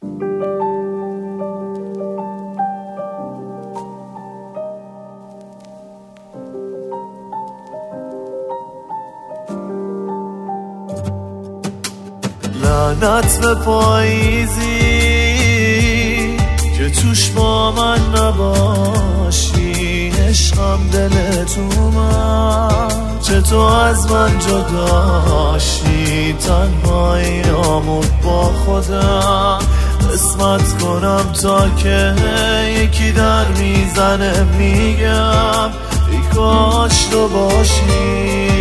لعنت به پاییزی که توش با من نباشی، عشقم دلت اومد چه تو از من جداشی، تنهاییامو با خودم قسمت کنم تا که یکی در میزنه میگم ای کاش تو باشی.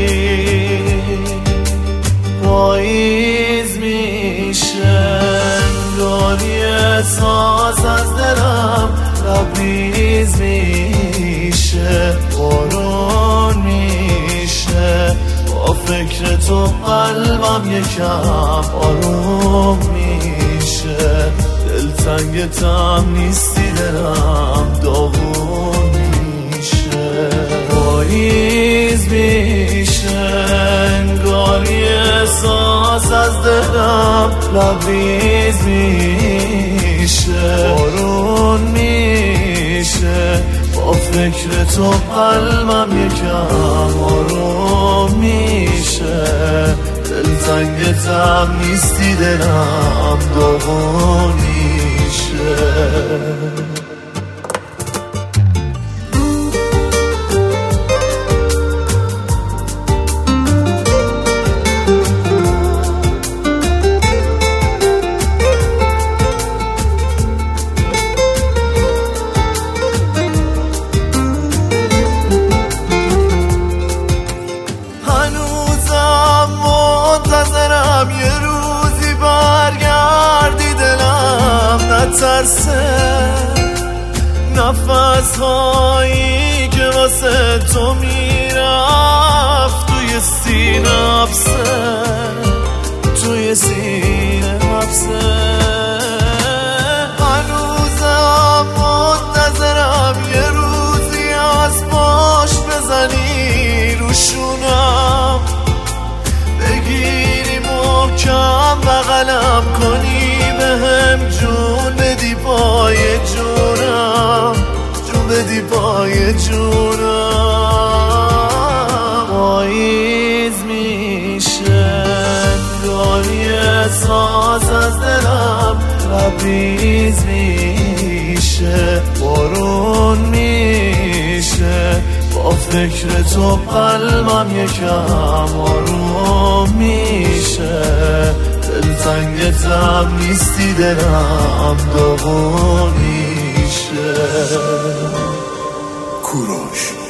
پاییز میشه انگاری احساس از دلم لبریز میشه، بارون میشه با فکر تو قلبم یکم آروم میشه، دلتنگتم نیستی دلم داغون میشه. پاییز میشه انگاری احساس از دلم لبریز میشه، بارون میشه با فکر تو قلبم یکم آروم میشه، دلتنگتم نیستی دلم داغون میشه. یه روزی برگردی دلم نترسه، نفس هایی که واسه تو میرفت توی سینه حبسه، توی سینه حبسه. هنوزم منتظرم یه روزی از پاش بزنی روشونم، بگیری محکم بغلم کنی بهم جون بدی پای جونم، جون بدی پای جونم. پاییز میشه انگاری احساس از دلم لبریز میشه، بارون میشه با فکر تو قلبم یکم آروم میشه، دلتنگتم نیستی دلم داغون میشه. کوروش